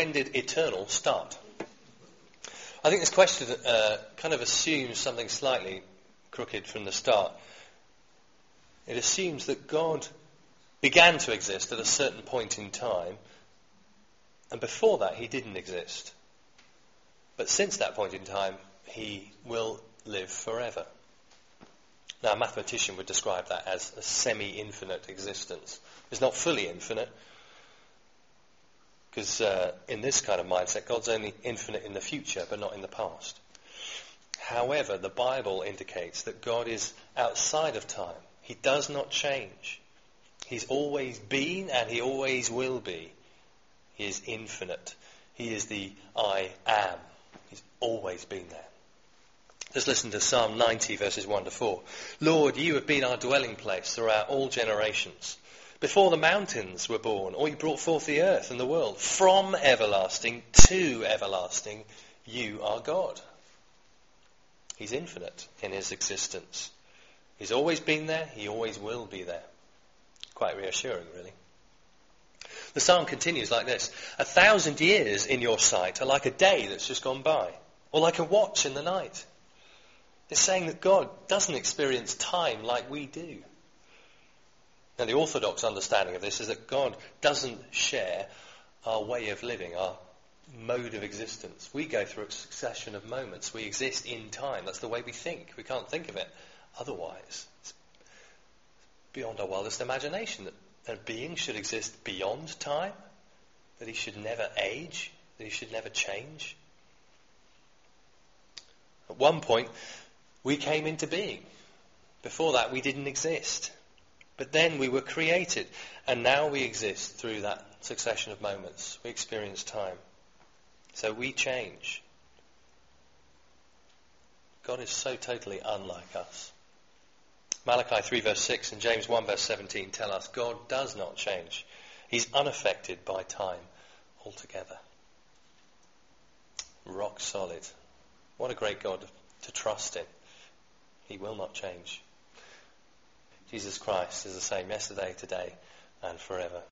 when did eternal start? I think this question kind of assumes something slightly crooked from the start. It assumes that God began to exist at a certain point in time, and before that he didn't exist. But since that point in time, he will live forever. Now, a mathematician would describe that as a semi-infinite existence. It's not fully infinite, because in this kind of mindset, God's only infinite in the future, but not in the past. However, the Bible indicates that God is outside of time. He does not change. He's always been and he always will be. He is infinite. He is the I am. He's always been there. Just listen to Psalm 90 verses 1 to 4. Lord, you have been our dwelling place throughout all generations. Before the mountains were born, or you brought forth the earth and the world, from everlasting to everlasting, you are God. He's infinite in his existence. He's always been there, he always will be there. Quite reassuring, really. The psalm continues like this. 1,000 years in your sight are like a day that's just gone by, or like a watch in the night. It's saying that God doesn't experience time like we do. Now, the orthodox understanding of this is that God doesn't share our way of living, our mode of existence. We go through a succession of moments. We exist in time. That's the way we think. We can't think of it otherwise. It's beyond our wildest imagination that a being should exist beyond time, that he should never age, that he should never change. At one point, we came into being. Before that, we didn't exist. But then we were created, and now we exist through that succession of moments. We experience time. So we change. God is so totally unlike us. Malachi 3 verse 6 and James 1 verse 17 tell us God does not change. He's unaffected by time altogether. Rock solid. What a great God to trust in. He will not change. Jesus Christ is the same yesterday, today, and forever.